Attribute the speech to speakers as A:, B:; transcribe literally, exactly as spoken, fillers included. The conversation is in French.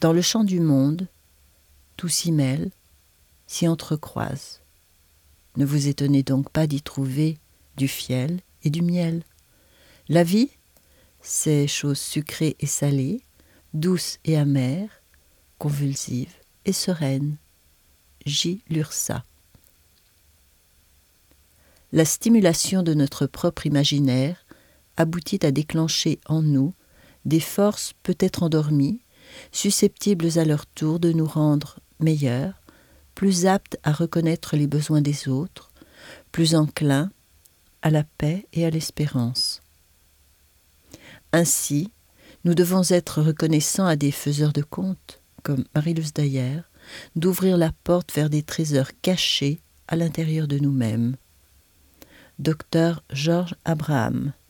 A: Dans le champ du monde, tout s'y mêle, s'y entrecroise. Ne vous étonnez donc pas d'y trouver du fiel et du miel. La vie, c'est chose sucrée et salée, douce et amère, convulsive et sereine. J. Lursa. La stimulation de notre propre imaginaire aboutit à déclencher en nous des forces peut-être endormies, susceptibles à leur tour de nous rendre meilleurs, plus aptes à reconnaître les besoins des autres, plus enclins à la paix et à l'espérance. Ainsi, nous devons être reconnaissants à des faiseurs de contes, comme Marie-Luce Dayer, d'ouvrir la porte vers des trésors cachés à l'intérieur de nous-mêmes. Docteur Georges Abraham.